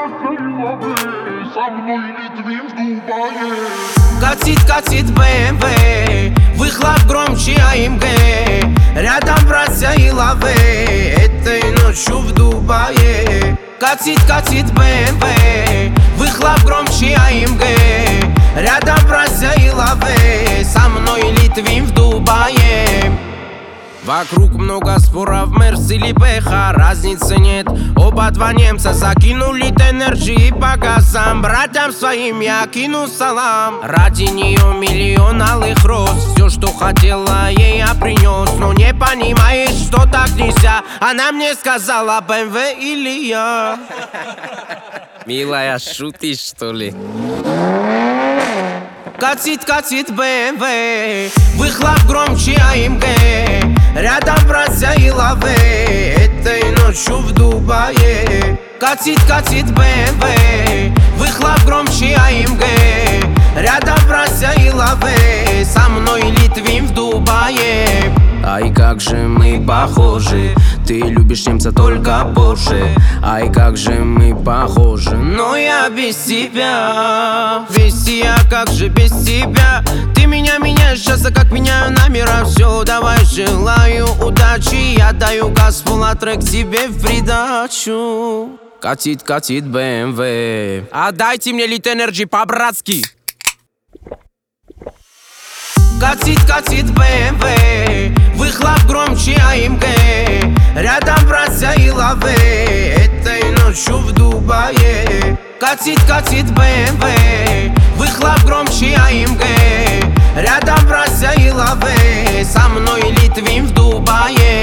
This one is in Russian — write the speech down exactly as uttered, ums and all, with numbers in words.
Со мной Литвин в Дубае. Катит, катит бэ эм вэ, выхлоп громче а эм гэ. Рядом братья и лавы, этой ночью в Дубае. Катит, катит бэ эм вэ, выхлоп громче а эм гэ. Рядом братья и лавы, со мной Литвин в Дубае. Вокруг много споров, Мерс или Бэха, разницы нет. Оба два немца закинули энергии по газам. Братьям своим я кину салам. Ради нее миллион алых роз. Все, что хотела, ей я принес. Но не понимаешь, что так нельзя. Она мне сказала, бэ эм вэ или я. Милая, шутишь, что ли? Катит, катит бэ эм вэ, выхлоп громче а эм гэ. Рядом братья и лавы, этой ночью в Дубае. Катит, катит бэ эм вэ, выхлоп громче а эм гэ. Рядом братья и лавы, со мной Литвин в Дубае. Ай, как же мы похожи, ты любишь немца только Порше. Ай, как же мы похожи, но я без тебя. Без я, как же без тебя. Ты меня меняешь часто, как меняю номера. Все, давай, желаю удачи. Я даю газ, а трек тебе в придачу. Катит, катит бэ эм вэ. Отдайте мне Lit Energy по-братски. Катит, катит бэ эм вэ, выхлоп громче а эм гэ. Рядом братья и лавы, этой ночью в Дубае. Катит, катит бэ эм вэ, выхлоп громче а эм гэ. Рядом братья и лавы, со мной Литвин в Дубае.